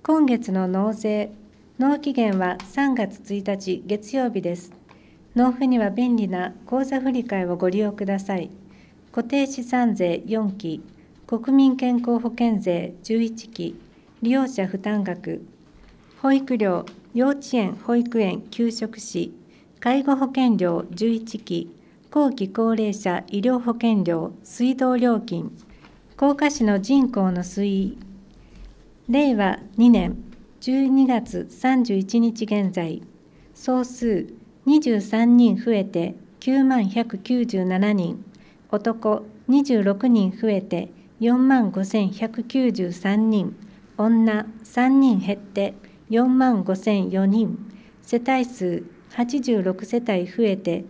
今月の納税、納期限は3月1日月曜日です。納付には便利な口座振替をご利用ください。固定資産税4期、国民健康保険税11期、利用者負担額、保育料、幼稚園・保育園給食費、介護保険料11期、後期高齢者医療保険料、水道料金、甲賀市の人口の推移、令和2年12月31日現在、総数23人増えて9万197人、男26人増えて45,193人、女3人減って45,004人、世帯数86世帯増えて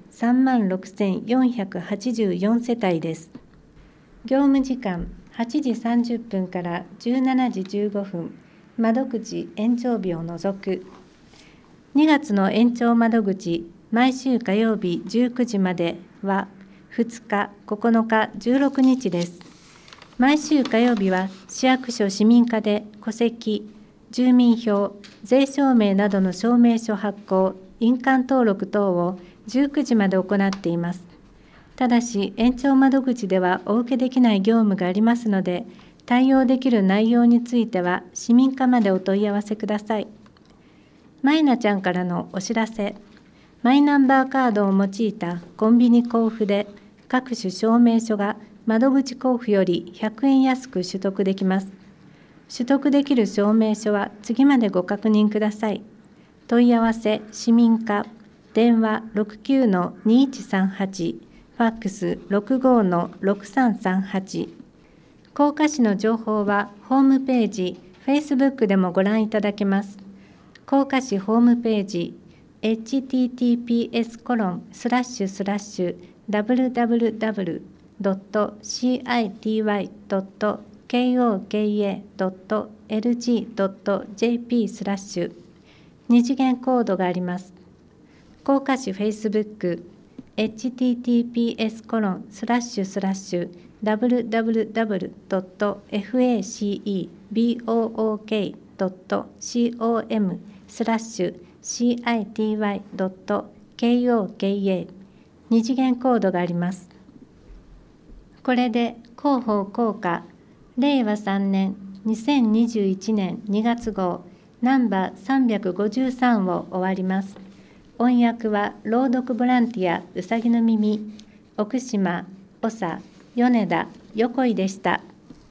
36,484世帯です。業務時間8時30分から17時15分、窓口延長日を除く。2月の延長窓口、毎週火曜日19時までは2日、9日、16日です。毎週火曜日は市役所市民課で戸籍、住民票、税証明などの証明書発行、印鑑登録等を19時まで行っています。ただし、延長窓口ではお受けできない業務がありますので、対応できる内容については市民課までお問い合わせください。マイナちゃんからのお知らせ。マイナンバーカードを用いたコンビニ交付で、各種証明書が窓口交付より100円安く取得できます。取得できる証明書は次までご確認ください。問い合わせ、市民課、電話 69-2138、ファックス 65-6338。甲賀市の情報はホームページ、Facebook でもご覧いただけます。甲賀市ホームページ、https://www.city.koka.lg.jp/ 二次元コードがあります。甲賀市 Facebook、https://www.faceebook.com/city.koka 二次元コードがあります。これで広報効果令和3年2021年2月号ナンバー353を終わります。音訳は朗読ボランティアうさぎの耳、奥島、長、米田、横井でした。